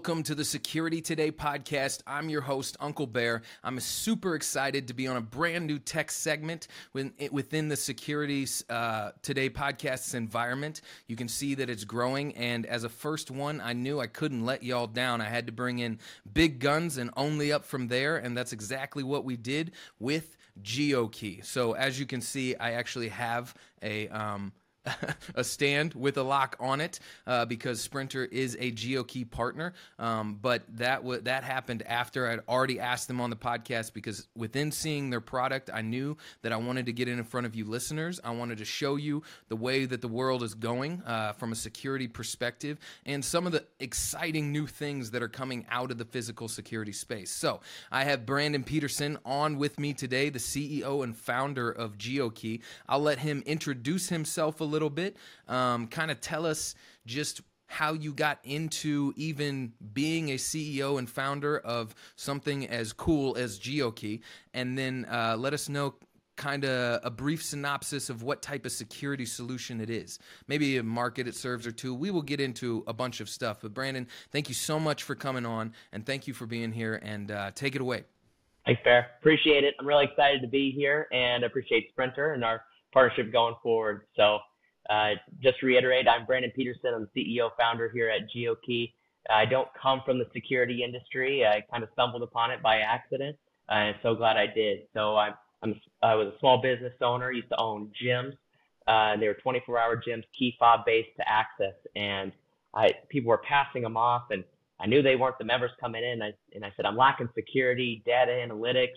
welcome to the Security Today podcast. I'm your host, Uncle Bear. I'm super excited to be on a brand new tech segment within the Security Today podcast's environment. You can see that it's growing, and as a first one, I knew I couldn't let y'all down. I had to bring in big guns and only up from there, and that's exactly what we did with GeoKey. So as you can see, I actually have a stand with a lock on it because Sprinter is a GeoKey partner. But that happened after I'd already asked them on the podcast, because within seeing their product, I knew that I wanted to get in front of you listeners. I wanted to show you the way that the world is going from a security perspective and some of the exciting new things that are coming out of the physical security space. So I have Brandon Peterson on with me today, the CEO and founder of GeoKey. I'll let him introduce himself a little bit, kind of tell us just how you got into even being a CEO and founder of something as cool as GeoKey, and then let us know kind of a brief synopsis of what type of security solution it is. Maybe a market it serves or two. We will get into a bunch of stuff. But Brandon, thank you so much for coming on, and thank you for being here, and take it away. Thanks, Bear. Appreciate it. I'm really excited to be here and appreciate Sprinter and our partnership going forward. So just to reiterate, I'm Brandon Peterson. I'm the CEO founder here at GeoKey. I don't come from the security industry. I kind of stumbled upon it by accident, and so glad I did. So I was a small business owner, used to own gyms. They were 24-hour gyms, key fob based to access, and people were passing them off, and I knew they weren't the members coming in. And I said, I'm lacking security, data analytics,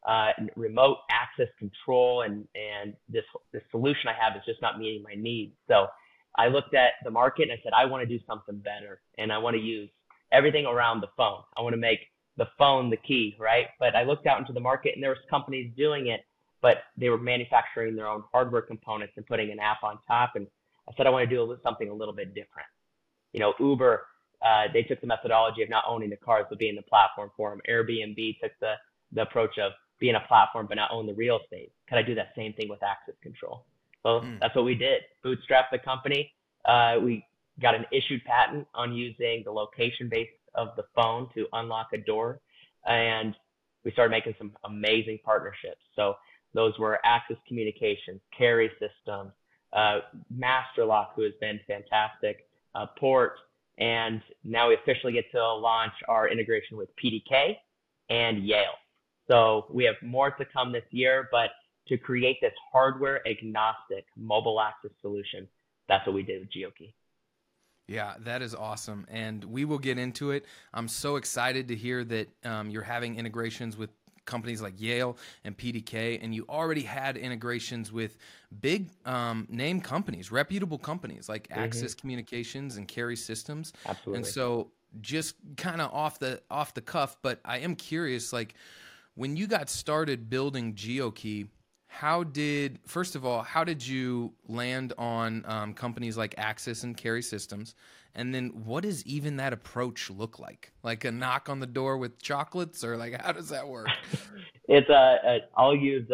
remote access control, and this solution I have is just not meeting my needs. So I looked at the market and I said, I want to do something better, and I want to use everything around the phone. I want to make the phone the key, right? But I looked out into the market and there was companies doing it, but they were manufacturing their own hardware components and putting an app on top. And I said, I want to do something a little bit different. You know, Uber, they took the methodology of not owning the cars, but being the platform for them. Airbnb took the approach of being a platform, but not own the real estate. Could I do that same thing with access control? Well, that's what we did. Bootstrapped the company. We got an issued patent on using the location base of the phone to unlock a door. And we started making some amazing partnerships. So those were Access Communications, Carry Systems, MasterLock, who has been fantastic, Port, and now we officially get to launch our integration with PDK and Yale. So we have more to come this year, but to create this hardware agnostic mobile access solution, that's what we did with GeoKey. Yeah, that is awesome, and we will get into it. I'm so excited to hear that you're having integrations with companies like Yale and PDK, and you already had integrations with big name companies, reputable companies like Access Communications and Carry Systems. Absolutely. And so just kind of off the cuff, but I am curious, like, when you got started building GeoKey, first of all, how did you land on companies like Access and Carry Systems? And then what does even that approach look like? Like a knock on the door with chocolates, or like, how does that work? It's I'll use,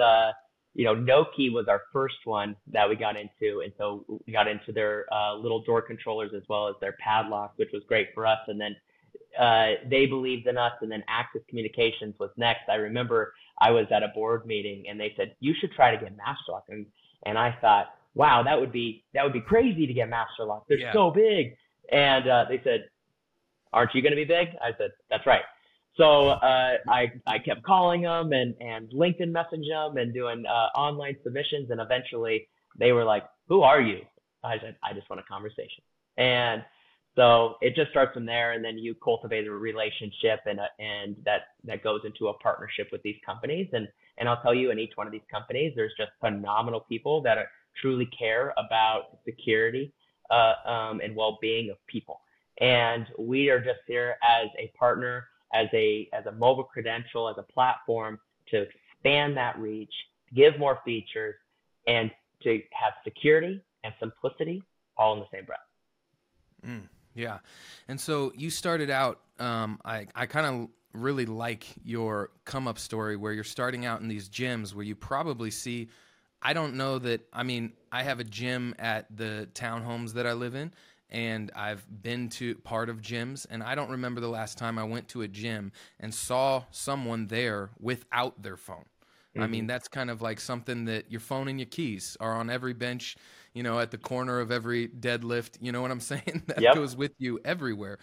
Noki was our first one that we got into. And so we got into their little door controllers as well as their padlocks, which was great for us. And then they believed in us, and then Access Communications was next. I remember I was at a board meeting and they said, you should try to get MasterLock. And I thought, wow, that would be crazy to get MasterLock. They're so big. And they said, aren't you going to be big? I said, that's right. So I kept calling them and LinkedIn messaging them and doing online submissions. And eventually they were like, who are you? I said, I just want a conversation. And so it just starts from there, and then you cultivate a relationship, and that goes into a partnership with these companies. And I'll tell you, in each one of these companies, there's just phenomenal people that truly care about security and well-being of people. And we are just here as a partner, as a mobile credential, as a platform to expand that reach, to give more features, and to have security and simplicity all in the same breath. Yeah. And so you started out, I kind of really like your come up story where you're starting out in these gyms where you probably see, I don't know that, I mean, I have a gym at the townhomes that I live in, and I've been to part of gyms, and I don't remember the last time I went to a gym and saw someone there without their phone. I mean, that's kind of like something that your phone and your keys are on every bench, at the corner of every deadlift. You know what I'm saying? That goes with you everywhere.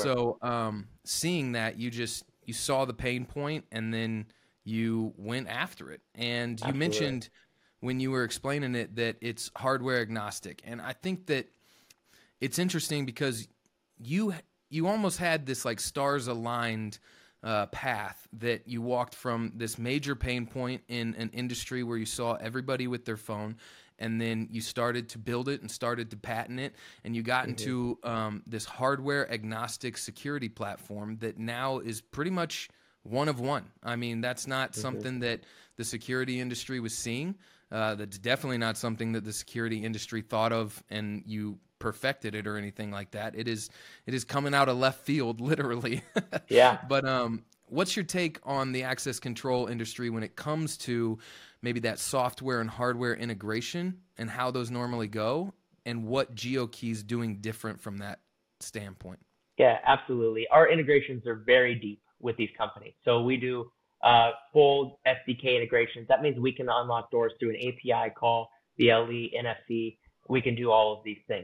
So seeing that, you saw the pain point, and then you went after it. And you mentioned when you were explaining it that it's hardware agnostic. And I think that it's interesting because you almost had this like stars aligned path that you walked from this major pain point in an industry where you saw everybody with their phone, and then you started to build it and started to patent it, and you got into this hardware agnostic security platform that now is pretty much one of one. I mean, that's not something that the security industry was seeing. That's definitely not something that the security industry thought of and you perfected it or anything like that. It is coming out of left field, literally. Yeah. But what's your take on the access control industry when it comes to maybe that software and hardware integration and how those normally go, and what GeoKey is doing different from that standpoint? Yeah, absolutely. Our integrations are very deep with these companies. So we do full SDK integrations. That means we can unlock doors through an API call, BLE, NFC. We can do all of these things.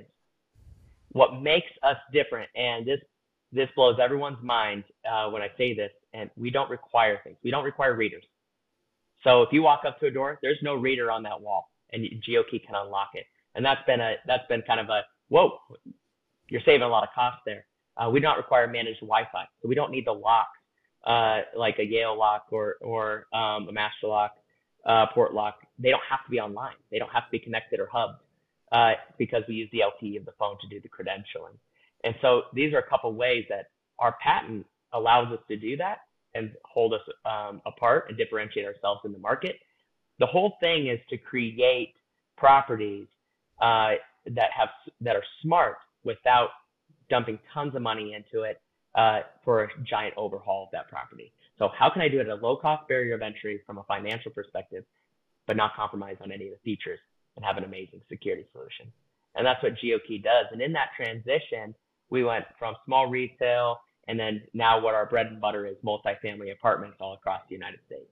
What makes us different, and this blows everyone's mind when I say this, and we don't require things. We don't require readers. So if you walk up to a door, there's no reader on that wall, and GeoKey can unlock it. And that's been kind of a, whoa, you're saving a lot of cost there. We do not require managed Wi-Fi, so we don't need the locks like a Yale lock or a Master Lock, Port Lock. They don't have to be online. They don't have to be connected or hubbed. Because we use the LTE of the phone to do the credentialing. And so these are a couple ways that our patent allows us to do that and hold us apart and differentiate ourselves in the market. The whole thing is to create properties that are smart without dumping tons of money into it for a giant overhaul of that property. So how can I do it at a low cost barrier of entry from a financial perspective, but not compromise on any of the features and have an amazing security solution? And that's what GeoKey does. And in that transition, we went from small retail, and then now what our bread and butter is multifamily apartments all across the United States.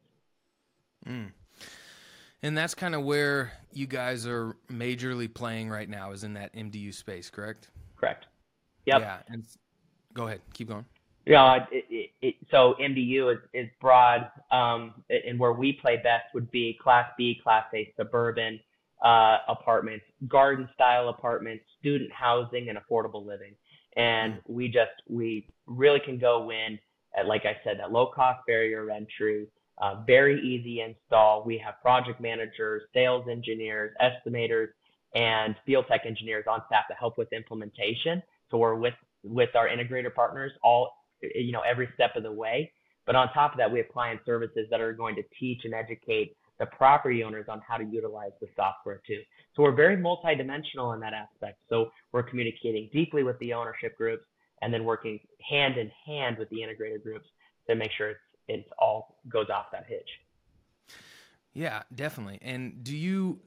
And that's kind of where you guys are majorly playing right now, is in that MDU space, correct? Correct. Yep. Yeah. And go ahead. Keep going. Yeah. So MDU is broad, and where we play best would be Class B, Class A suburban apartments, garden style apartments, student housing, and affordable living. And we really can go in at, like I said, that low cost barrier of entry, very easy install. We have project managers, sales engineers, estimators, and field tech engineers on staff to help with implementation. So we're with our integrator partners every step of the way. But on top of that, we have client services that are going to teach and educate the property owners on how to utilize the software too. So we're very multidimensional in that aspect. So we're communicating deeply with the ownership groups and then working hand in hand with the integrated groups to make sure it all goes off that hitch. Yeah, definitely. And do you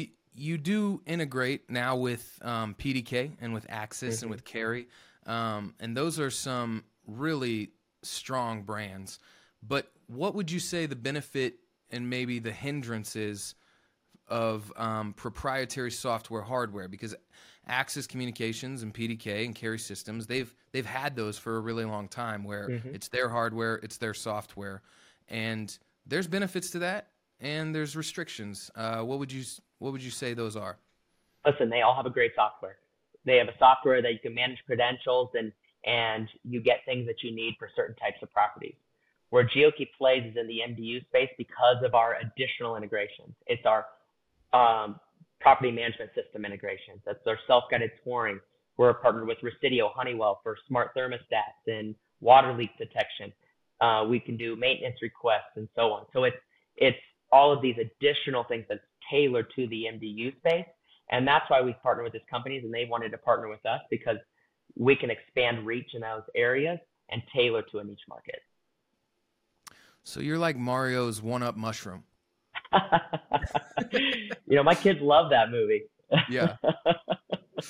integrate now with PDK and with Axis and with Carry? And those are some really strong brands. But what would you say the benefit and maybe the hindrances of proprietary software hardware? Because Axis Communications and PDK and Carry Systems, they've had those for a really long time, where it's their hardware, it's their software, and there's benefits to that and there's restrictions. What would you say those are? Listen, they all have a great software. They have a software that you can manage credentials and you get things that you need for certain types of properties. Where GeoKey plays is in the MDU space because of our additional integrations. It's our property management system integrations. That's our self-guided touring. We're partnered with Residio, Honeywell for smart thermostats and water leak detection. We can do maintenance requests and so on. So it's all of these additional things that's tailored to the MDU space. And that's why we partner with these companies, and they wanted to partner with us because we can expand reach in those areas and tailor to a niche market. So you're like Mario's one-up mushroom. My kids love that movie. Yeah.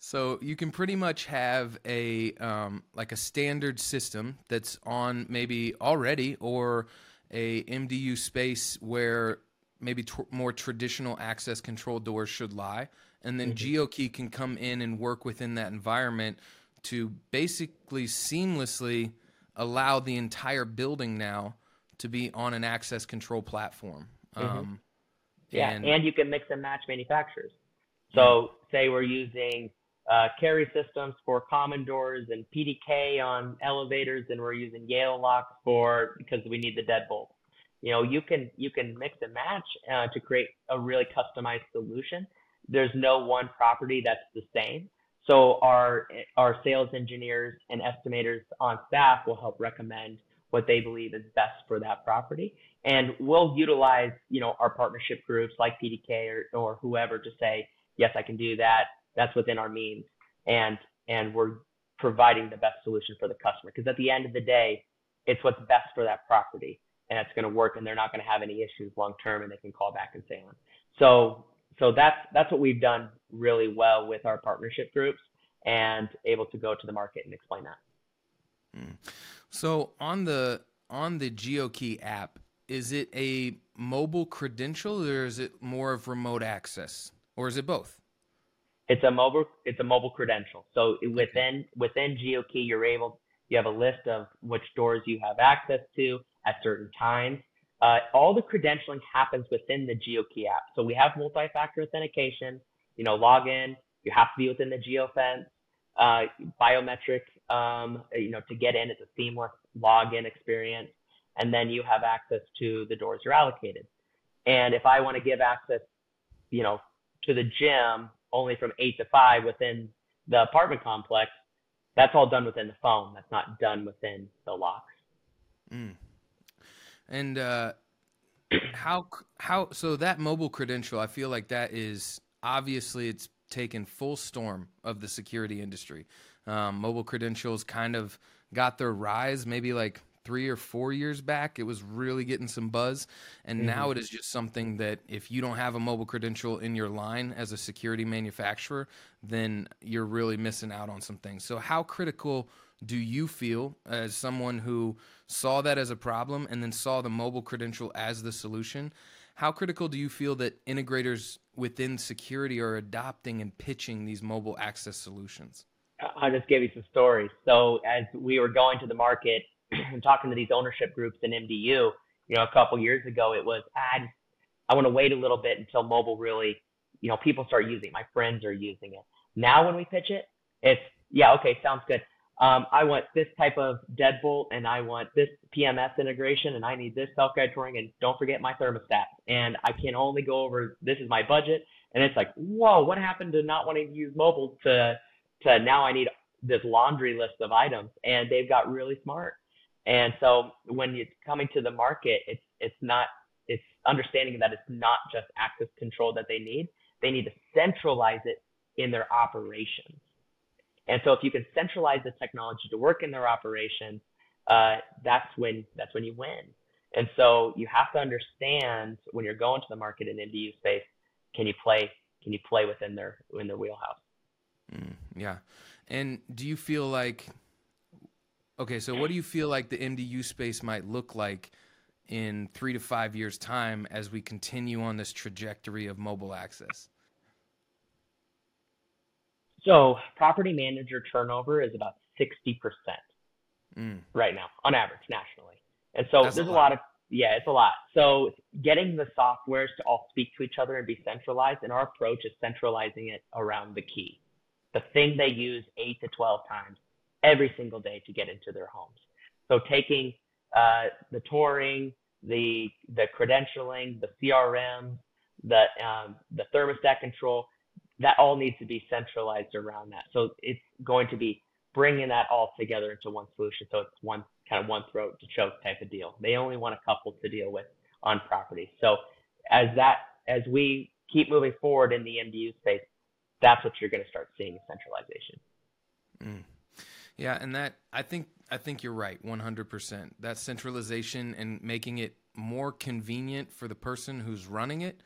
So you can pretty much have a like a standard system that's on maybe already, or a MDU space where maybe more traditional access control doors should lie, and then GeoKey can come in and work within that environment to basically seamlessly allow the entire building now to be on an access control platform. Yeah, And and you can mix and match manufacturers. So say we're using carry systems for common doors and PDK on elevators, and we're using Yale locks because we need the deadbolt. You can mix and match to create a really customized solution. There's no one property that's the same. So our sales engineers and estimators on staff will help recommend what they believe is best for that property. And we'll utilize, our partnership groups like PDK or whoever to say, yes, I can do that. That's within our means. And we're providing the best solution for the customer. Because at the end of the day, it's what's best for that property. And it's going to work, and they're not going to have any issues long term, and they can call back and say on. So that's what we've done really well with our partnership groups, and able to go to the market and explain that. So on the GeoKey app, is it a mobile credential, or is it more of remote access, or is it both? It's a mobile credential. So within GeoKey, you have a list of which doors you have access to at certain times. All the credentialing happens within the GeoKey app. So we have multi-factor authentication, log in, you have to be within the GeoFence, biometric, to get in. It's a seamless login experience. And then you have access to the doors you're allocated. And if I want to give access, to the gym only from 8 to 5 within the apartment complex, that's all done within the phone. That's not done within the locks. And so that mobile credential, I feel like that is obviously it's taken full storm of the security industry. Mobile credentials kind of got their rise maybe like 3 or 4 years back. It was really getting some buzz, and now it is just something that if you don't have a mobile credential in your line as a security manufacturer, then you're really missing out on some things. So how critical do you feel, as someone who saw that as a problem and then saw the mobile credential as the solution, how critical do you feel that integrators within security are adopting and pitching these mobile access solutions? I'll just give you some stories. So as we were going to the market and talking to these ownership groups in MDU, a couple years ago, it was, I want to wait a little bit until mobile really, people start using it. My friends are using it. Now when we pitch it, it's, yeah, okay, sounds good. I want this type of deadbolt, and I want this PMS integration, and I need this self-guided touring, and don't forget my thermostat. And I can only go over, this is my budget. And it's like, whoa, what happened to not wanting to use mobile to now I need this laundry list of items? And they've got really smart. And so when it's coming to the market, it's understanding that it's not just access control that they need. They need to centralize it in their operations. And so if you can centralize the technology to work in their operations, that's when you win. And so you have to understand when you're going to the market in MDU space, can you play within their wheelhouse? Yeah. And do you feel like, okay, so what do you feel like the MDU space might look like in 3 to 5 years' time as we continue on this trajectory of mobile access? So property manager turnover is about 60% right now on average nationally. And so there's a lot of, it's a lot. So getting the softwares to all speak to each other and be centralized, and our approach is centralizing it around the key, the thing they use 8 to 12 times every single day to get into their homes. So taking the touring, the credentialing, the CRM, the thermostat control, that all needs to be centralized around that. So it's going to be bringing that all together into one solution. So it's one throat to choke type of deal. They only want a couple to deal with on property. So as we keep moving forward in the MDU space, that's what you're going to start seeing, centralization. Yeah, and that I think you're right, 100%. That centralization and making it more convenient for the person who's running it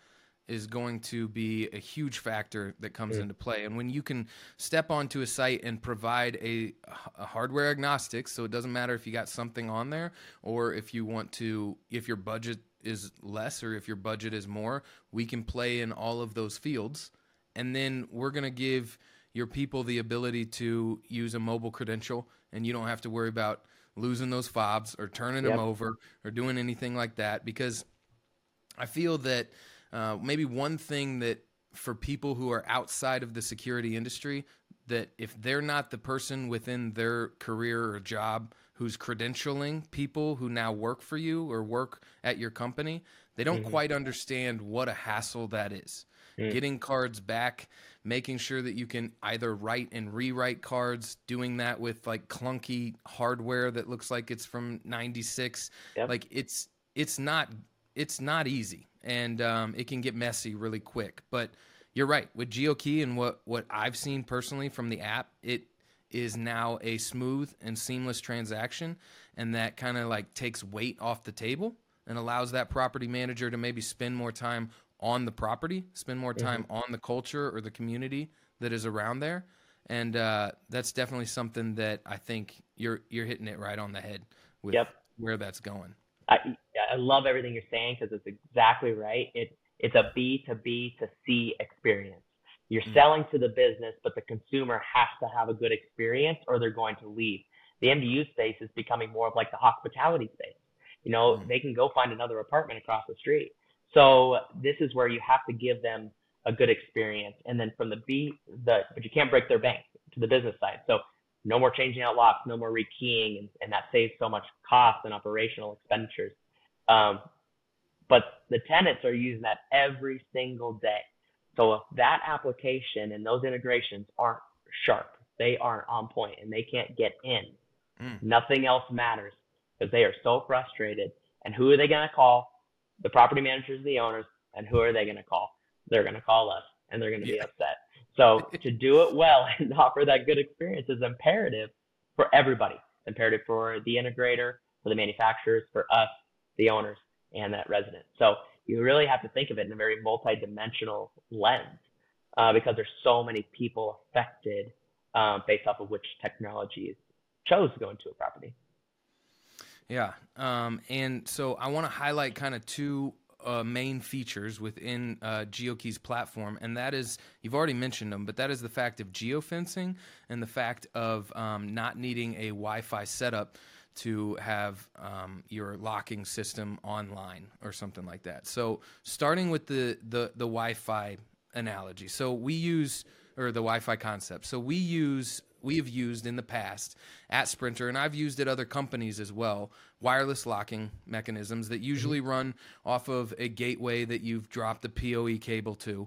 is going to be a huge factor that comes into play. And when you can step onto a site and provide a hardware agnostic, so it doesn't matter if you got something on there or if you want to, if your budget is less or if your budget is more, we can play in all of those fields. And then we're going to give your people the ability to use a mobile credential, and you don't have to worry about losing those fobs or turning them over or doing anything like that. Because I feel that maybe one thing that for people who are outside of the security industry, that if they're not the person within their career or job who's credentialing people who now work for you or work at your company, they don't quite understand what a hassle that is. Getting cards back, making sure that you can either write and rewrite cards, doing that with like clunky hardware that looks like it's from 96. Like it's not easy, and it can get messy really quick. But you're right, with GeoKey and what I've seen personally from the app, it is now a smooth and seamless transaction, and that kind of like takes weight off the table and allows that property manager to maybe spend more time on the property, spend more time on the culture or the community that is around there. And that's definitely something that I think you're hitting it right on the head with where that's going. I love everything you're saying because it's exactly right. It's a B to B to C experience. You're selling to the business, but the consumer has to have a good experience or they're going to leave. The MDU space is becoming more of like the hospitality space. You know, they can go find another apartment across the street. So this is where you have to give them a good experience. And then from but you can't break their bank to the business side. So no more changing out locks, no more rekeying, and that saves so much cost and operational expenditures. But the tenants are using that every single day. So if that application and those integrations aren't sharp, they aren't on point, and they can't get in, nothing else matters because they are so frustrated. And who are they going to call? The property managers, the owners, and who are they going to call? They're going to call us, and they're going to be upset. So to do it well and offer that good experience is imperative for everybody. It's imperative for the integrator, for the manufacturers, for us, the owners, and that resident. So you really have to think of it in a very multidimensional lens because there's so many people affected based off of which technology is chose to go into a property. Yeah. And so I want to highlight kind of two main features within GeoKey's platform, and that is, you've already mentioned them, but that is the fact of geofencing and the fact of not needing a Wi-Fi setup to have your locking system online or something like that. So starting with the Wi-Fi analogy. So we use, or the Wi-Fi concept. So we have used in the past at Sprinter, and I've used at other companies as well, wireless locking mechanisms that usually run off of a gateway that you've dropped the PoE cable to.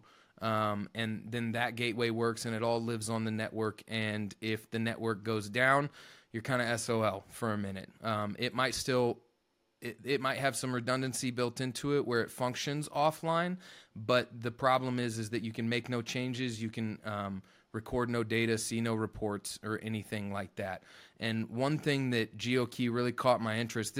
And then that gateway works and it all lives on the network. And if the network goes down, you're kind of SOL for a minute. It might still, it might have some redundancy built into it where it functions offline, but the problem is that you can make no changes. You can record no data, see no reports or anything like that. And one thing that GeoKey really caught my interest,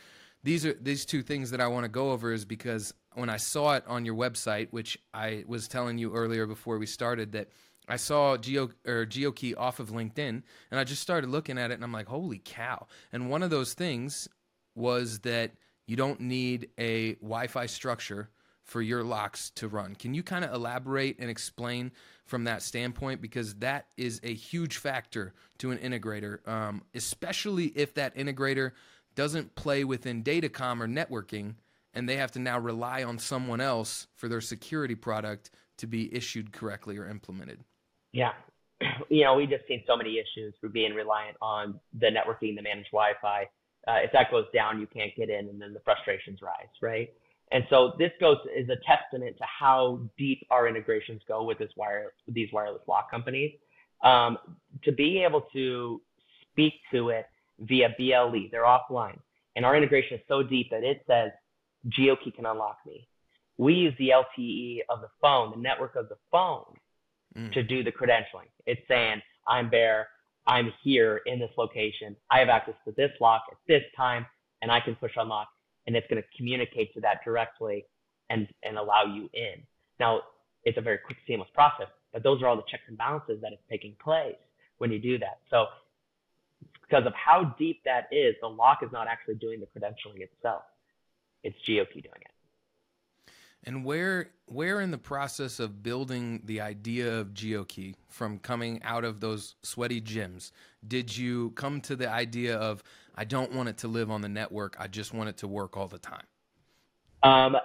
these two things that I want to go over is because when I saw it on your website, which I was telling you earlier before we started that I saw GeoKey off of LinkedIn, and I just started looking at it, and I'm like, holy cow. And one of those things was that you don't need a Wi-Fi structure for your locks to run. Can you kind of elaborate and explain from that standpoint? Because that is a huge factor to an integrator, especially if that integrator doesn't play within datacom or networking, and they have to now rely on someone else for their security product to be issued correctly or implemented. Yeah. You know, we just seen so many issues for being reliant on the networking, the managed Wi-Fi. If that goes down, you can't get in, and then the frustrations rise, right? And so this is a testament to how deep our integrations go with these wireless lock companies. To be able to speak to it via BLE, they're offline, and our integration is so deep that it says GeoKey can unlock me. We use the LTE of the phone, the network of the phone, to do the credentialing. It's saying, I'm Bear, I'm here in this location, I have access to this lock at this time, and I can push unlock, and it's going to communicate to that directly and allow you in. Now, it's a very quick, seamless process, but those are all the checks and balances that is taking place when you do that. So because of how deep that is, the lock is not actually doing the credentialing itself. It's GeoKey doing it. And where in the process of building the idea of GeoKey, from coming out of those sweaty gyms, did you come to the idea of, I don't want it to live on the network, I just want it to work all the time?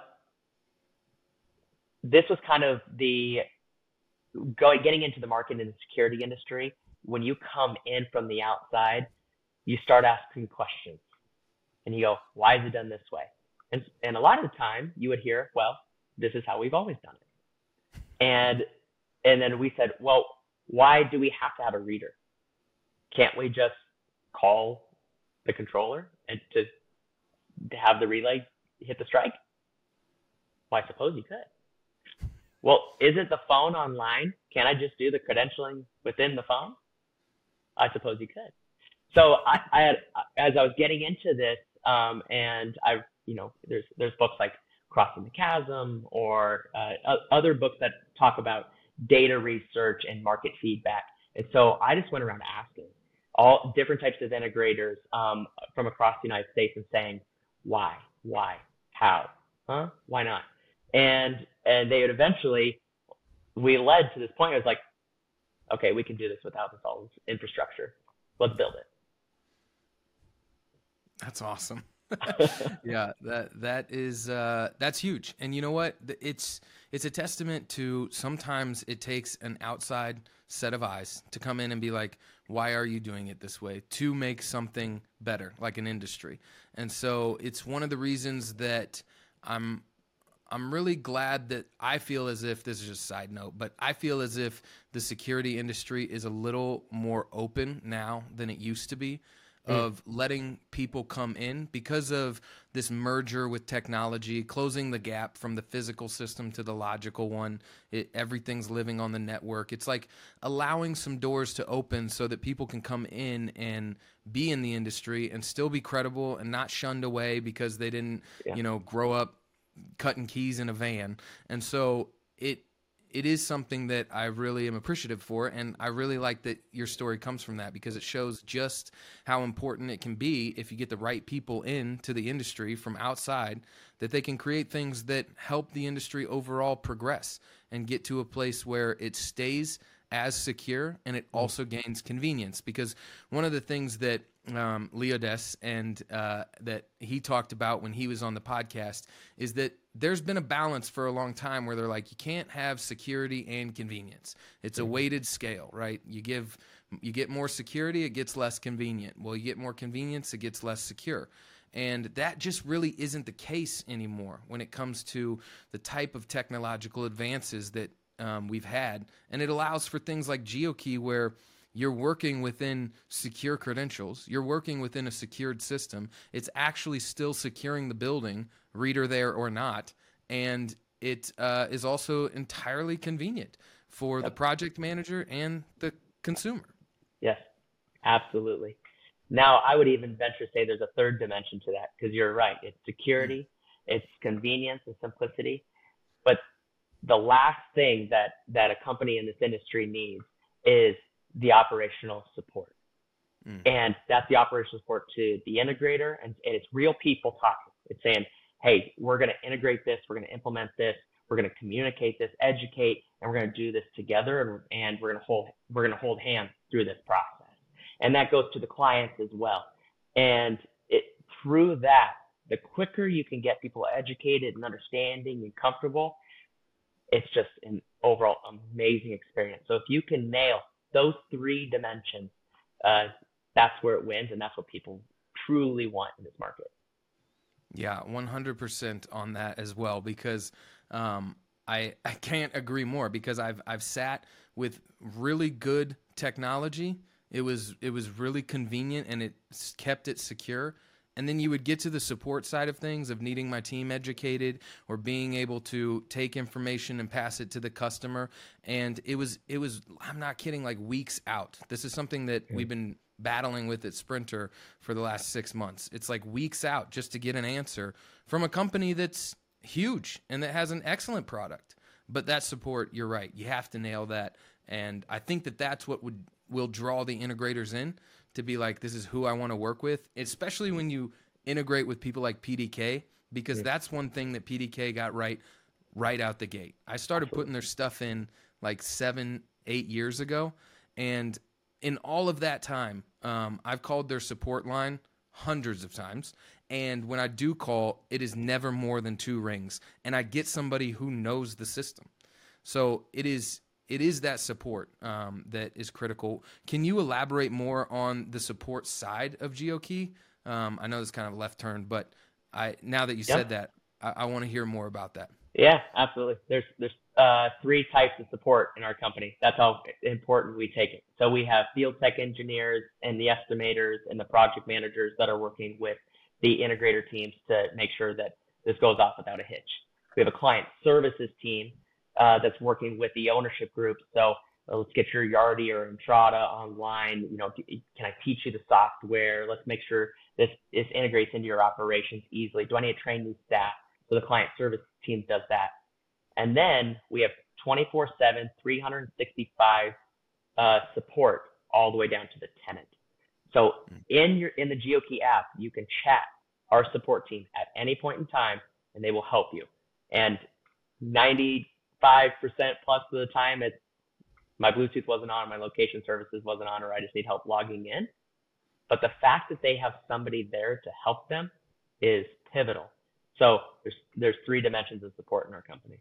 This was kind of getting into the market in the security industry. When you come in from the outside, you start asking questions, and you go, "Why is it done this way?" And a lot of the time, you would hear, "Well, this is how we've always done it." And then we said, "Well, why do we have to have a reader? Can't we just call the controller and to have the relay hit the strike?" Well, I suppose you could. Well, isn't the phone online? Can't I just do the credentialing within the phone? I suppose you could. So I had, as I was getting into this, and there's books like Crossing the Chasm or other books that talk about data research and market feedback. And so I just went around asking all different types of integrators from across the United States and saying, why, how, why not? And they would eventually, we led to this point. I was like, okay, we can do this without this infrastructure. Let's build it. That's awesome. Yeah, that's huge. And you know what? It's a testament to, sometimes it takes an outside set of eyes to come in and be like, why are you doing it this way, to make something better, like an industry. And so it's one of the reasons that I'm really glad that I feel as if, this is just a side note, but I feel as if the security industry is a little more open now than it used to be, of letting people come in because of this merger with technology, closing the gap from the physical system to the logical one. Everything's living on the network. It's like allowing some doors to open so that people can come in and be in the industry and still be credible and not shunned away because they didn't, grow up cutting keys in a van. And so it is something that I really am appreciative for, and I really like that your story comes from that, because it shows just how important it can be if you get the right people into the industry from outside, that they can create things that help the industry overall progress and get to a place where it stays as secure and it also gains convenience. Because one of the things that Leodes and that he talked about when he was on the podcast is that there's been a balance for a long time where they're like, you can't have security and convenience. It's a weighted scale, right? You get more security, it gets less convenient. Well, you get more convenience, it gets less secure. And that just really isn't the case anymore when it comes to the type of technological advances that we've had. And it allows for things like GeoKey, where you're working within secure credentials. You're working within a secured system. It's actually still securing the building, reader there or not. And it is also entirely convenient for the project manager and the consumer. Yes, absolutely. Now, I would even venture to say there's a third dimension to that, because you're right. It's security, it's convenience and simplicity. But the last thing that a company in this industry needs is the operational support. And that's the operational support to the integrator, and it's real people talking. It's saying, hey, we're going to integrate this, we're going to implement this, we're going to communicate this, educate, and we're going to do this together, and we're going to hold hands through this process. And that goes to the clients as well. And through that, the quicker you can get people educated and understanding and comfortable, it's just an overall amazing experience. So if you can nail those three dimensions, that's where it wins, and that's what people truly want in this market. Yeah, 100% on that as well, because I can't agree more, because I've sat with really good technology. It was really convenient, and it kept it secure. And then you would get to the support side of things, of needing my team educated or being able to take information and pass it to the customer. And it was I'm not kidding, like weeks out. This is something that we've been battling with at Sprinter for the last 6 months. It's like weeks out just to get an answer from a company that's huge and that has an excellent product. But that support, you're right. You have to nail that. And I think that that's what will draw the integrators in to be like, this is who I want to work with, especially when you integrate with people like PDK, because that's one thing that PDK got right out the gate. I started putting their stuff in like 7-8 years ago, and in all of that time, I've called their support line hundreds of times, and when I do call, it is never more than 2 rings, and I get somebody who knows the system. So it is that support that is critical. Can you elaborate more on the support side of GeoKey? I know it's kind of a left turn, but now that you said that, I want to hear more about that. Yeah, absolutely. There's 3 types of support in our company. That's how important we take it. So we have field tech engineers and the estimators and the project managers that are working with the integrator teams to make sure that this goes off without a hitch. We have a client services team that's working with the ownership group. So let's get your Yardi or Entrada online. Can I teach you the software? Let's make sure this integrates into your operations easily. Do I need to train new staff? So the client service team does that. And then we have 24/7, 365 support all the way down to the tenant. So in the GeoKey app, you can chat our support team at any point in time, and they will help you. And 95% plus of the time, it's my Bluetooth wasn't on, my location services wasn't on, or I just need help logging in. But the fact that they have somebody there to help them is pivotal. So there's 3 dimensions of support in our company.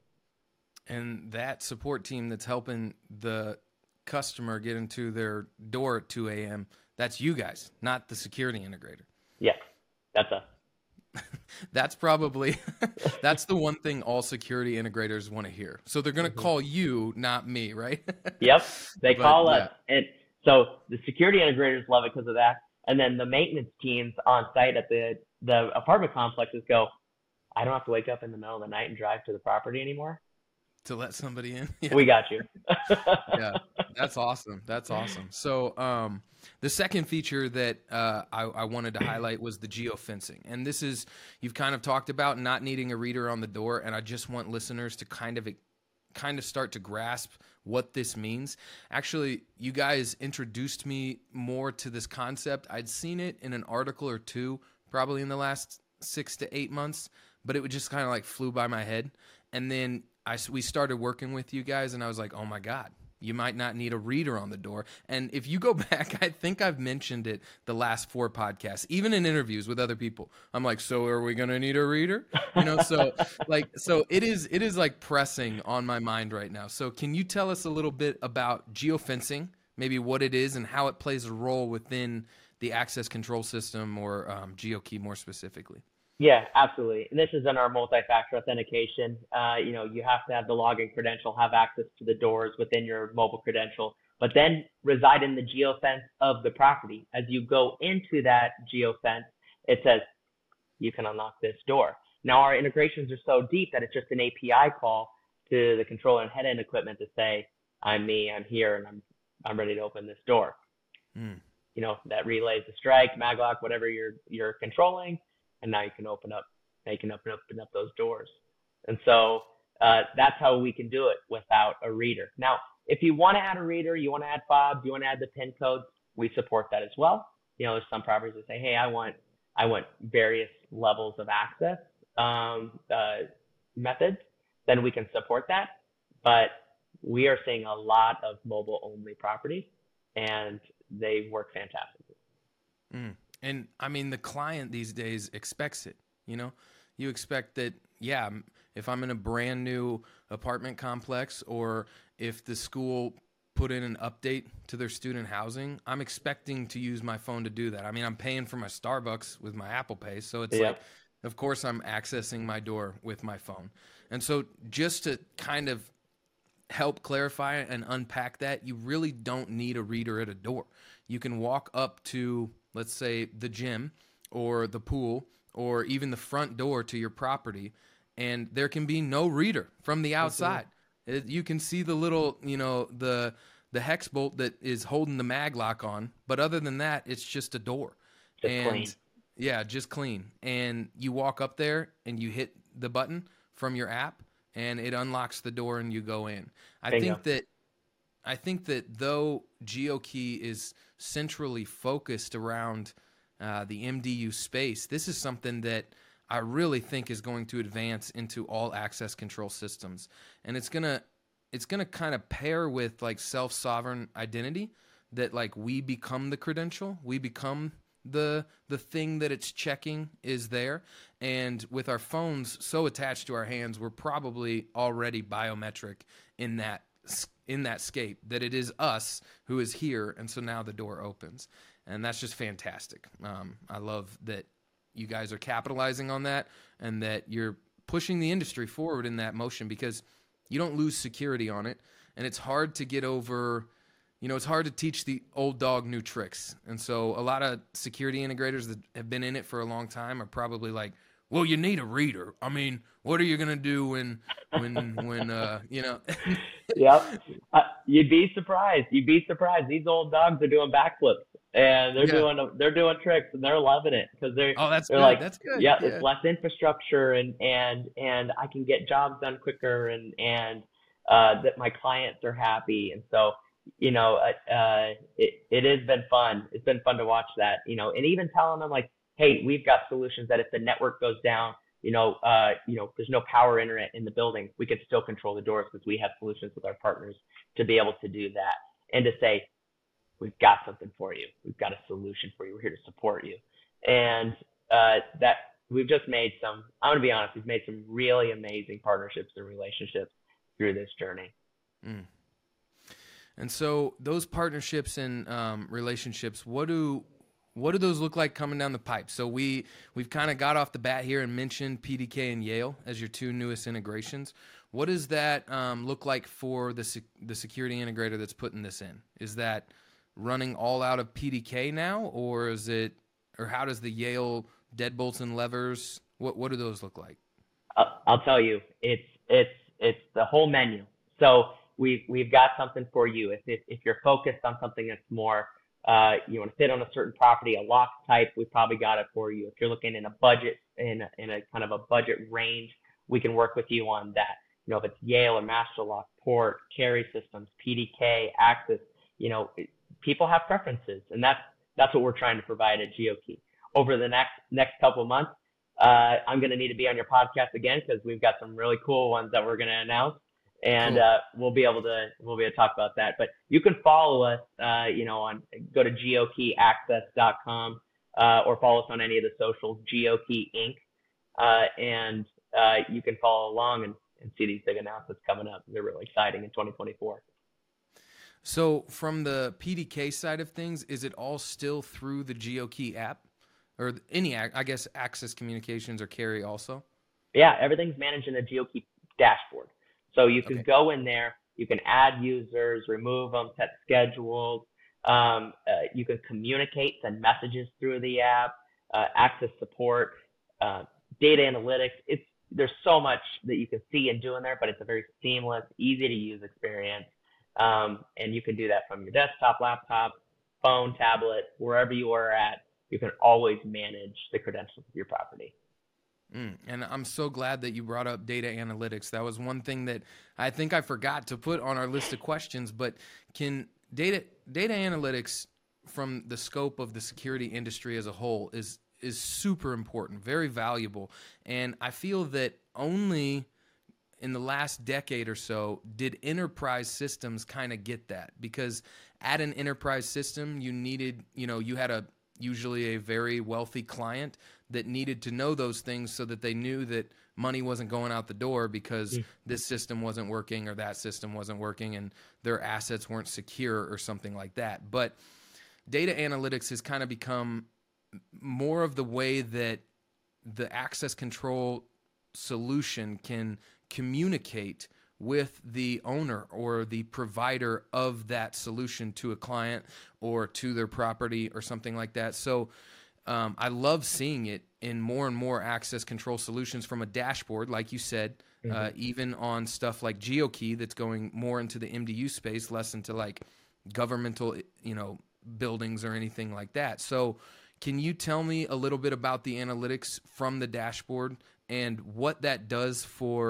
And that support team that's helping the customer get into their door at 2 a.m., that's you guys, not the security integrator. Yes, that's us. That's probably, that's the one thing all security integrators want to hear. So they're going to call you, not me, right? Yep, they call us. And so the security integrators love it because of that. And then the maintenance teams on site at the apartment complexes go, I don't have to wake up in the middle of the night and drive to the property anymore. To let somebody in? Yeah. We got you. Yeah, that's awesome. That's awesome. So the second feature that I wanted to highlight was the geofencing. And this is, you've kind of talked about not needing a reader on the door, and I just want listeners to kind of start to grasp what this means. Actually, you guys introduced me more to this concept. I'd seen it in an article or 2 probably in the last 6 to 8 months, but it would just kind of like flew by my head. And then we started working with you guys, and I was like, oh my God, you might not need a reader on the door. And if you go back, I think I've mentioned it the last 4 podcasts, even in interviews with other people. I'm like, so are we going to need a reader? So it is like pressing on my mind right now. So can you tell us a little bit about geofencing, maybe what it is and how it plays a role within the access control system or GeoKey more specifically? Yeah, absolutely. And this is in our multi-factor authentication. You have to have the login credential, have access to the doors within your mobile credential, but then reside in the geofence of the property. As you go into that geofence, it says you can unlock this door. Now our integrations are so deep that it's just an API call to the controller and head-end equipment to say, I'm me, I'm here, and I'm ready to open this door. That relays the strike, maglock, whatever you're controlling. And now you can open up those doors. And so that's how we can do it without a reader. Now, if you want to add a reader, you want to add fobs, you want to add the PIN codes, we support that as well. There's some properties that say, hey, I want various levels of access methods, then we can support that. But we are seeing a lot of mobile-only properties, and they work fantastically. And I mean, the client these days expects it. You expect that, if I'm in a brand new apartment complex, or if the school put in an update to their student housing, I'm expecting to use my phone to do that. I mean, I'm paying for my Starbucks with my Apple Pay. So it's like, of course I'm accessing my door with my phone. And so just to kind of help clarify and unpack that, you really don't need a reader at a door. You can walk up to, let's say, the gym or the pool or even the front door to your property, and there can be no reader from the outside. You can see the little, the hex bolt that is holding the mag lock on, but other than that, it's just a door. Clean. Yeah, just clean. And you walk up there and you hit the button from your app, and it unlocks the door and you go in. I Bingo. think that though GeoKey is centrally focused around the MDU space, this is something that I really think is going to advance into all access control systems, and it's gonna kind of pair with like self-sovereign identity, that like we become the credential, we become the thing that it's checking is there, and with our phones so attached to our hands, we're probably already biometric in that scape, that it is us who is here, and so now the door opens, and that's just fantastic. I love that you guys are capitalizing on that, and that you're pushing the industry forward in that motion, because you don't lose security on it, and it's hard to get over. It's hard to teach the old dog new tricks, and so a lot of security integrators that have been in it for a long time are probably like, well, you need a reader. I mean, what are you gonna do when Yep. You'd be surprised. These old dogs are doing backflips, and they're doing tricks, and they're loving it, because they're that's they're good. like, That's good. yeah, it's less infrastructure, and I can get jobs done quicker, and that my clients are happy, and so it has been fun. It's been fun to watch that, and even telling them like, hey, we've got solutions that if the network goes down, there's no power internet in the building, we can still control the doors, because we have solutions with our partners to be able to do that, and to say, we've got something for you. We've got a solution for you. We're here to support you. And that we've just made I'm going to be honest, we've made some really amazing partnerships and relationships through this journey. Mm. And so those partnerships and relationships, what do those look like coming down the pipe? So we've kind of got off the bat here and mentioned PDK and Yale as your two newest integrations. What does that look like for the security integrator that's putting this in? Is that running all out of PDK now, or how does the Yale deadbolts and levers? What do those look like? I'll tell you, it's the whole menu. So we've got something for you. If you're focused on something that's more, you want to fit on a certain property, a lock type, we've probably got it for you. If you're looking in a budget, in a kind of a budget range, we can work with you on that. If it's Yale or Master Lock, Port, Carry Systems, PDK, Access, people have preferences, and that's what we're trying to provide at GeoKey. Over the next couple of months, I'm going to need to be on your podcast again, because we've got some really cool ones that we're going to announce, and cool. we'll be able to talk about that. But you can follow us, go to geokey.access.com, or follow us on any of the socials, GeoKey Inc., and you can follow along and see these big announcements coming up. They're really exciting in 2024. So from the PDK side of things, is it all still through the GeoKey app, or any, I guess, Access Communications or Carry also? Yeah, everything's managed in the GeoKey dashboard. So you can go in there, you can add users, remove them, set schedules. You can communicate, send messages through the app, access support, data analytics. There's so much that you can see and do in there, but it's a very seamless, easy to use experience. And you can do that from your desktop, laptop, phone, tablet, wherever you are at. You can always manage the credentials of your property. And I'm so glad that you brought up data analytics. That was one thing that I think I forgot to put on our list of questions, but can data analytics, from the scope of the security industry as a whole, is super important, very valuable. And I feel that only in the last decade or so did enterprise systems kind of get that, because at an enterprise system, you needed, you had usually a very wealthy client that needed to know those things so that they knew that money wasn't going out the door because this system wasn't working or that system wasn't working and their assets weren't secure or something like that. But data analytics has kind of become more of the way that the access control solution can communicate with the owner or the provider of that solution to a client or to their property or something like that. So I love seeing it in more and more access control solutions from a dashboard, like you said, even on stuff like GeoKey that's going more into the MDU space, less into like governmental, buildings or anything like that. So can you tell me a little bit about the analytics from the dashboard and what that does for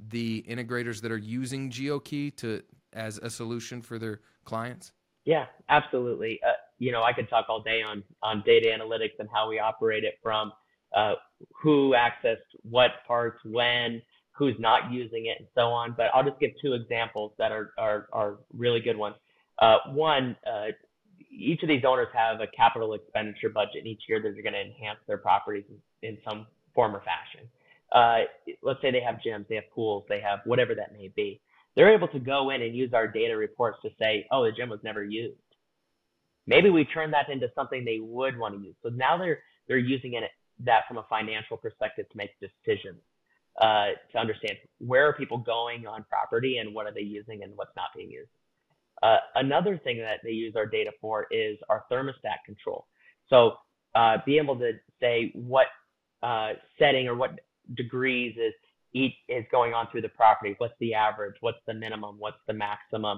the integrators that are using GeoKey as a solution for their clients? Yeah, absolutely. I could talk all day on data analytics and how we operate it from who accessed what parts, when, who's not using it, and so on. But I'll just give two examples that are really good ones. One, each of these owners have a capital expenditure budget, and each year they're going to enhance their properties in some form or fashion. Let's say they have gyms, they have pools, they have whatever that may be. They're able to go in and use our data reports to say, oh, the gym was never used. Maybe we turn that into something they would want to use. So now they're using that from a financial perspective to make decisions, to understand where are people going on property and what are they using and what's not being used. Another thing that they use our data for is our thermostat control. So be able to say what setting or what degrees is going on through the property. What's the average? What's the minimum? What's the maximum?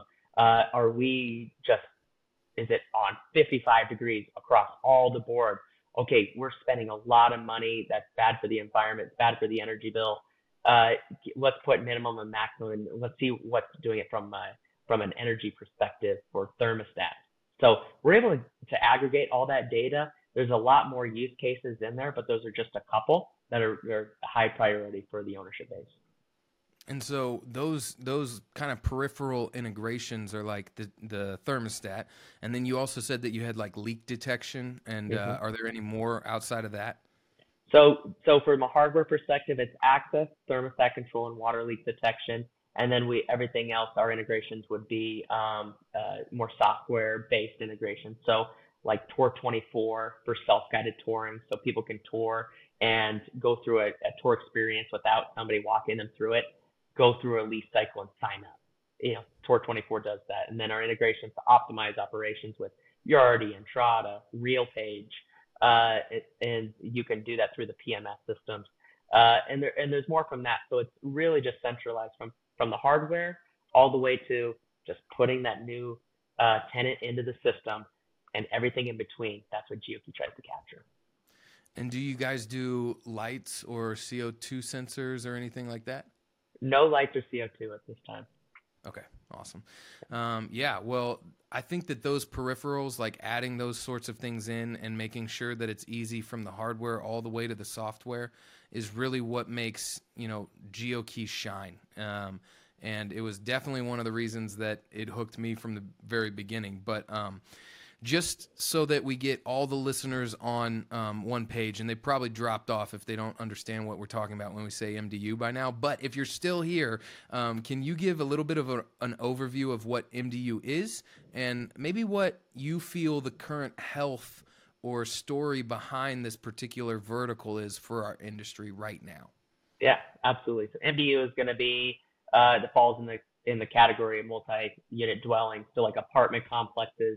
Is it on 55 degrees across all the board? Okay, we're spending a lot of money. That's bad for the environment, bad for the energy bill. Let's put minimum and maximum, and let's see what's doing it from an energy perspective for thermostats. So we're able to aggregate all that data. There's a lot more use cases in there, but those are just a couple that are high priority for the ownership base. And so those kind of peripheral integrations are like the thermostat. And then you also said that you had like leak detection. And are there any more outside of that? So from a hardware perspective, it's access, thermostat control, and water leak detection. And then everything else, our integrations would be more software-based integrations. So like Tour24 for self-guided touring, so people can tour and go through a tour experience without somebody walking them through it, go through a lease cycle and sign up. Tour24 does that. And then our integrations to optimize operations with Yardi, Entrada, RealPage, and you can do that through the PMS systems. And there's more from that. So it's really just centralized from the hardware all the way to just putting that new tenant into the system and everything in between. That's what GeoKey tries to capture. And do you guys do lights or CO2 sensors or anything like that? No lights or CO2 at this time. Okay, awesome. Yeah, well, I think that those peripherals, like adding those sorts of things in and making sure that it's easy from the hardware all the way to the software is really what makes, GeoKey shine. And it was definitely one of the reasons that it hooked me from the very beginning. But just so that we get all the listeners on one page, and they probably dropped off if they don't understand what we're talking about when we say MDU by now. But if you're still here, can you give a little bit of an overview of what MDU is and maybe what you feel the current health or story behind this particular vertical is for our industry right now? Yeah, absolutely. So MDU is going to be that falls in the category of multi-unit dwellings, so like apartment complexes,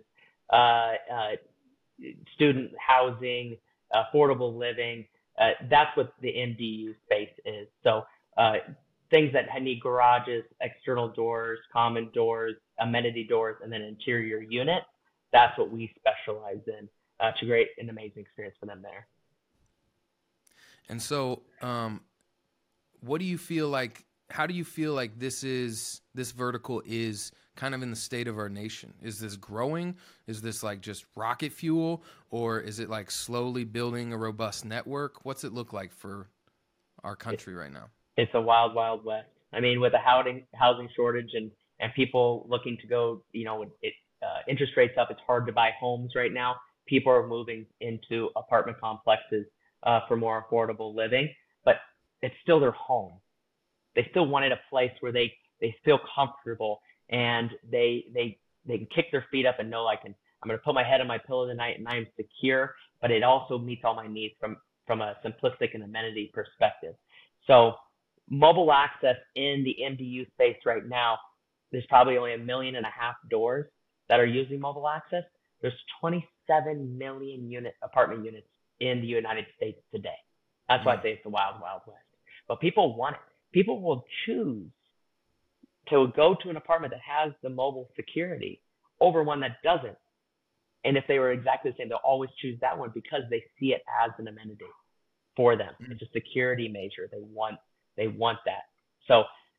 student housing, affordable living. That's what the MDU space is. So things that need garages, external doors, common doors, amenity doors, and then interior unit. That's what we specialize in to create an amazing experience for them there. And so, what do you feel like? How do you feel like this vertical is kind of in the state of our nation? Is this growing? Is this like just rocket fuel, or is it like slowly building a robust network? What's it look like for our country right now? It's a wild, wild west. I mean, with a housing shortage and people looking to go, interest rates up, it's hard to buy homes right now. People are moving into apartment complexes for more affordable living, but it's still their home. They still wanted a place where they feel comfortable and they can kick their feet up and know I'm going to put my head on my pillow tonight and I'm secure, but it also meets all my needs from a simplistic and amenity perspective. So mobile access in the MDU space right now, there's probably only 1.5 million doors that are using mobile access. There's 27 million apartment units in the United States today. That's why I say it's the wild, wild west. But people want it. People will choose to go to an apartment that has the mobile security over one that doesn't. And if they were exactly the same, they'll always choose that one because they see it as an amenity for them. It's a security measure. They want that. So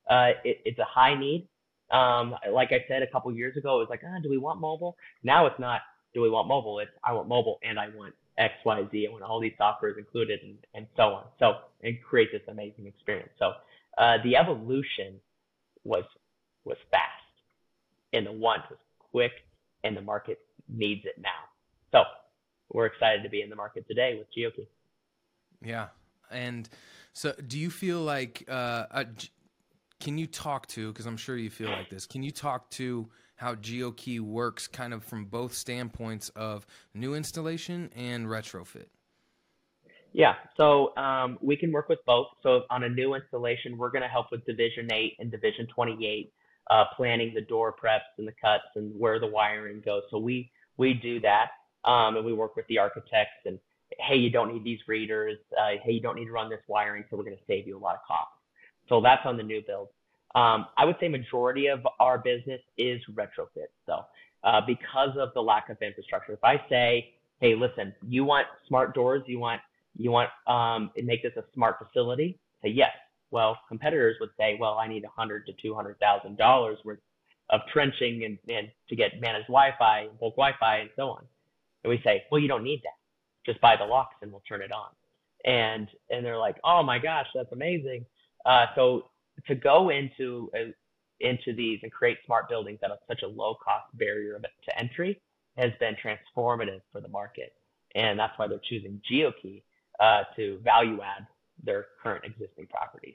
It's a high need. Like I said a couple years ago, it was like, do we want mobile? Now it's not, do we want mobile? It's, I want mobile and I want X, Y, Z. I want all these softwares included and so on. So it creates this amazing experience. So the evolution was fast, and the want was quick, and the market needs it now. So we're excited to be in the market today with GeoKey. Yeah. And so do you feel like, can you talk to, because I'm sure you feel like this, can you talk to how GeoKey works kind of from both standpoints of new installation and retrofit? Yeah, so we can work with both. So on a new installation, we're going to help with Division 8 and Division 28, planning the door preps and the cuts and where the wiring goes. So we do that, and we work with the architects and, hey, you don't need these readers. Hey, you don't need to run this wiring, so we're going to save you a lot of cost. So that's on the new build. I would say majority of our business is retrofit. So because of the lack of infrastructure, if I say, hey, listen, you want smart doors, you want make this a smart facility, say yes. Well, competitors would say, well, I need $100,000 to $200,000 worth of trenching and to get managed Wi-Fi, bulk Wi-Fi, and so on. And we say, well, you don't need that. Just buy the locks and we'll turn it on. And they're like, oh my gosh, that's amazing. So to go into these and create smart buildings at such a low cost barrier to entry has been transformative for the market. And that's why they're choosing GeoKey to value add their current existing properties.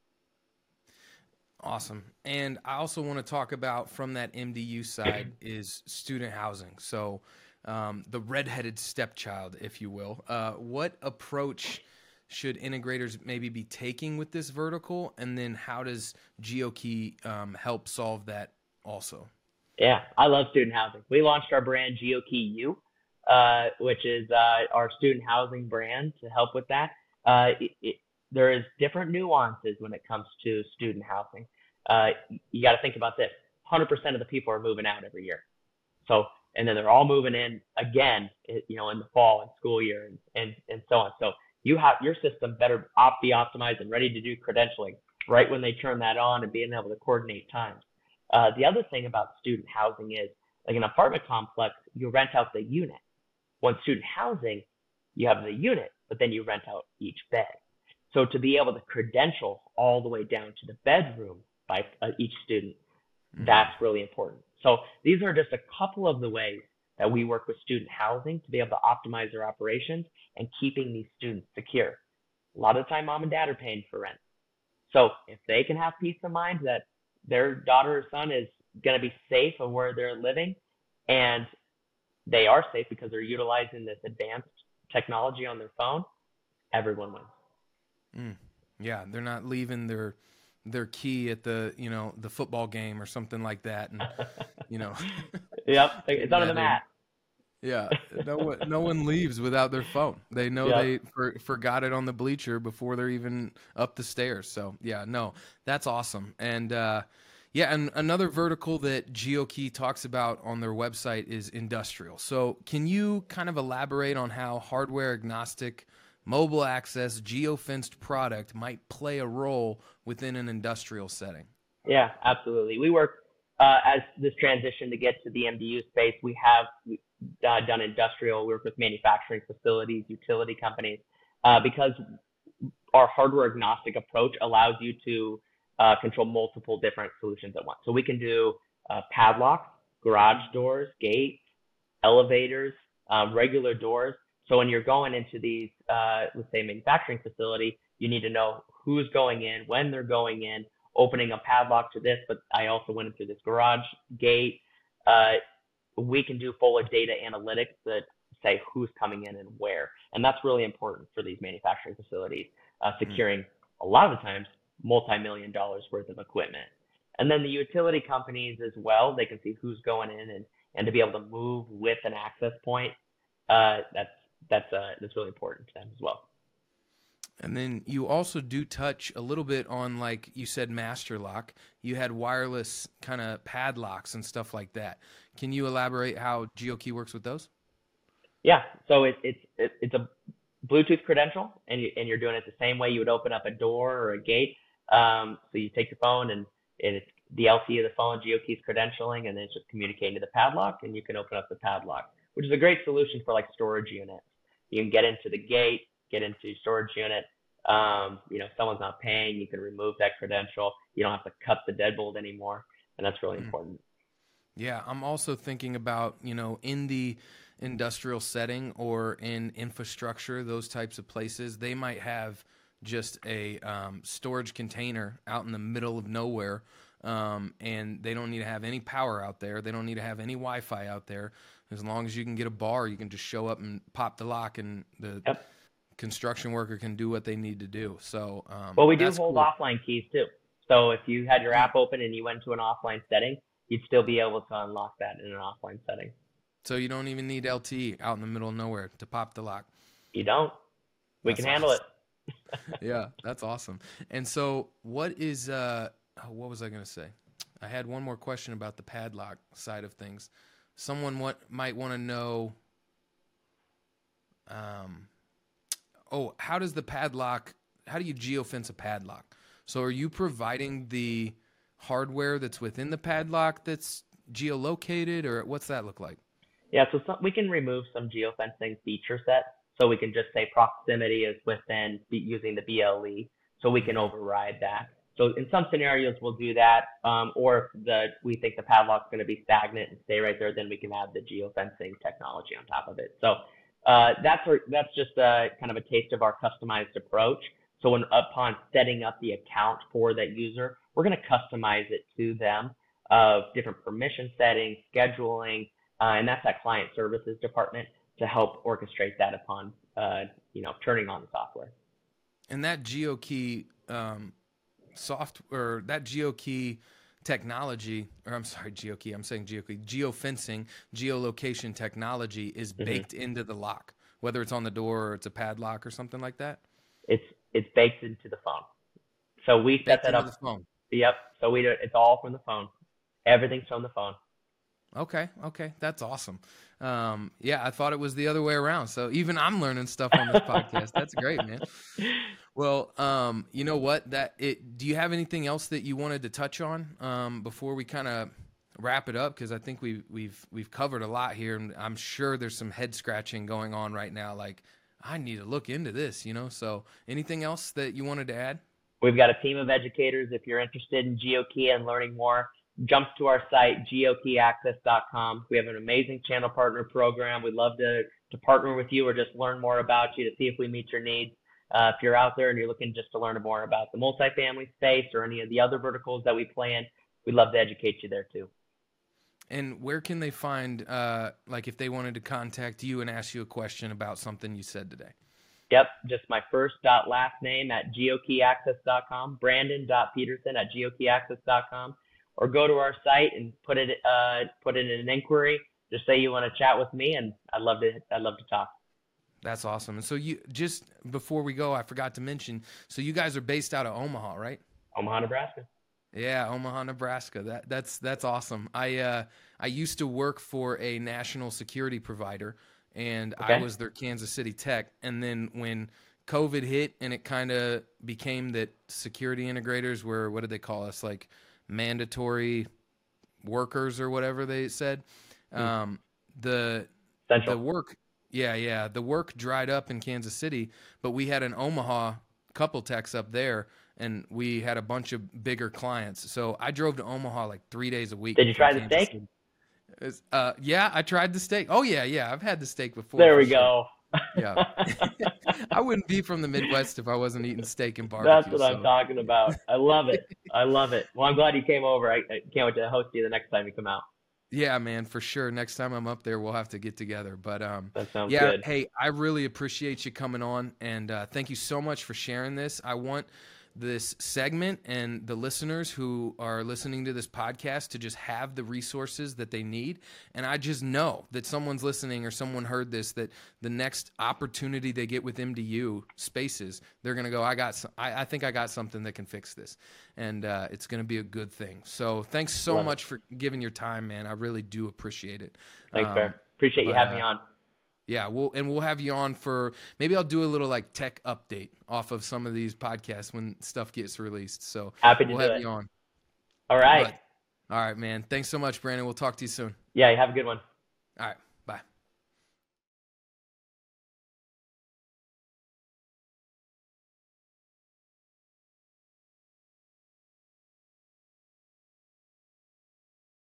Awesome. And I also want to talk about, from that MDU side, is student housing. So the redheaded stepchild, if you will. What approach should integrators maybe be taking with this vertical? And then how does GeoKey help solve that also? Yeah, I love student housing. We launched our brand GeoKey U, which is our student housing brand to help with that. There is different nuances when it comes to student housing. You got to think about this. 100% of the people are moving out every year. So, and then they're all moving in again, in the fall and school year and so on. So you have your system better be optimized and ready to do credentialing right when they turn that on and being able to coordinate times. The other thing about student housing is, like an apartment complex, you rent out the unit. When student housing, you have the unit, but then you rent out each bed. So to be able to credential all the way down to the bedroom by each student, that's really important. So these are just a couple of the ways that we work with student housing to be able to optimize their operations and keeping these students secure. A lot of the time, mom and dad are paying for rent. So if they can have peace of mind that their daughter or son is going to be safe of where they're living, and they are safe because they're utilizing this advanced technology on their phone, everyone wins. Yeah, they're not leaving their key at the football game or something like that, and Yep, it's under the mat. Yeah, no one leaves without their phone. They know they forgot it on the bleacher before they're even up the stairs. So yeah, no, that's awesome. And and another vertical that GeoKey talks about on their website is industrial. So can you kind of elaborate on how hardware agnostic mobile access geofenced product might play a role within an industrial setting? Yeah, absolutely. We work as this transition to get to the MDU space. We have done industrial. We work with manufacturing facilities, utility companies, because our hardware agnostic approach allows you to control multiple different solutions at once. So we can do padlocks, garage doors, gates, elevators, regular doors. So when you're going into these, let's say, manufacturing facility, you need to know who's going in, when they're going in, opening a padlock to this, but I also went into this garage gate. We can do full data analytics that say who's coming in and where. And that's really important for these manufacturing facilities, securing a lot of the times multi-million dollars worth of equipment. And then the utility companies as well, they can see who's going in and to be able to move with an access point. That's really important to them as well. And then you also do touch a little bit on, like you said, master lock. You had wireless kind of padlocks and stuff like that. Can you elaborate how GeoKey works with those? Yeah, so it's a Bluetooth credential, and you're doing it the same way you would open up a door or a gate. So you take your phone and it's the LTE of the phone, GeoKey's credentialing, and then it's just communicating to the padlock, and you can open up the padlock, which is a great solution for like storage units. You can get into the gate, get into your storage unit. Someone's not paying, you can remove that credential. You don't have to cut the deadbolt anymore, and that's really important. Yeah, I'm also thinking about, in the industrial setting or in infrastructure, those types of places, they might have just a storage container out in the middle of nowhere, and they don't need to have any power out there. They don't need to have any Wi-Fi out there. As long as you can get a bar, you can just show up and pop the lock, and the construction worker can do what they need to do. So, well, we do hold offline keys too. So if you had your app open and you went to an offline setting, you'd still be able to unlock that in an offline setting. So you don't even need LTE out in the middle of nowhere to pop the lock. You don't. We can handle it. Yeah, that's awesome. And so what is, what was I going to say? I had one more question about the padlock side of things. Someone might want to know, how does the padlock, how do you geofence a padlock? So are you providing the hardware that's within the padlock that's geolocated, or what's that look like? Yeah, so we can remove some geofencing feature sets. So we can just say proximity is within using the BLE. So we can override that. So in some scenarios, we'll do that. Or if we think the padlock's going to be stagnant and stay right there, then we can add the geofencing technology on top of it. So that's just kind of a taste of our customized approach. So upon setting up the account for that user, we're going to customize it to them of different permission settings, scheduling, and that's that client services department to help orchestrate that upon turning on the software. And that GeoKey software, that GeoKey technology, or I'm sorry, GeoKey, I'm saying GeoKey, geofencing, geolocation technology is baked into the lock, whether it's on the door or it's a padlock or something like that? It's baked into the phone. So we set that up. The phone. Yep. So it's all from the phone. Everything's from the phone. Okay. That's awesome. I thought it was the other way around. So even I'm learning stuff on this podcast. That's great, man. Well, you know what? Do you have anything else that you wanted to touch on before we kind of wrap it up? Because I think we've covered a lot here, and I'm sure there's some head scratching going on right now. Like, I need to look into this, So anything else that you wanted to add? We've got a team of educators. If you're interested in GeoKey and learning more, jump to our site, geokeyaccess.com. We have an amazing channel partner program. We'd love to partner with you or just learn more about you to see if we meet your needs. If you're out there and you're looking just to learn more about the multifamily space or any of the other verticals that we play in, we'd love to educate you there too. And where can they find, if they wanted to contact you and ask you a question about something you said today? Yep, just my first last name at geokeyaccess.com, brandon.peterson@geokeyaccess.com, or go to our site and put it in an inquiry. Just say you want to chat with me, and I'd love to talk. That's awesome. And so just before we go, I forgot to mention, so you guys are based out of Omaha, right? Omaha, Nebraska. Yeah, Omaha, Nebraska. That's awesome. I used to work for a national security provider, and I was their Kansas City tech. And then when COVID hit and it kind of became that security integrators were, what did they call us? Like mandatory workers or whatever they said. The work. Yeah. The work dried up in Kansas City, but we had an Omaha couple techs up there, and we had a bunch of bigger clients. So I drove to Omaha like 3 days a week. Did you try the steak? Yeah, I tried the steak. Oh, yeah. I've had the steak before. There we go. Yeah. I wouldn't be from the Midwest if I wasn't eating steak and barbecue. That's what I'm talking about. I love it. Well, I'm glad you came over. I can't wait to host you the next time you come out. Yeah, man, for sure. Next time I'm up there, we'll have to get together. But that sounds good. Hey, I really appreciate you coming on, and thank you so much for sharing this. I want this segment and the listeners who are listening to this podcast to just have the resources that they need. And I just know that someone's listening or someone heard this, that the next opportunity they get with MDU Spaces, they're going to go, I think I got something that can fix this. And it's going to be a good thing. So thanks so much for giving your time, man. I really do appreciate it. Thanks, Bear. Appreciate you having me on. Yeah, we'll have you on for, maybe I'll do a little like tech update off of some of these podcasts when stuff gets released. So Happy to we'll do have it. you on. All right. But, all right, man. Thanks so much, Brandon. We'll talk to you soon. Yeah, you have a good one. All right.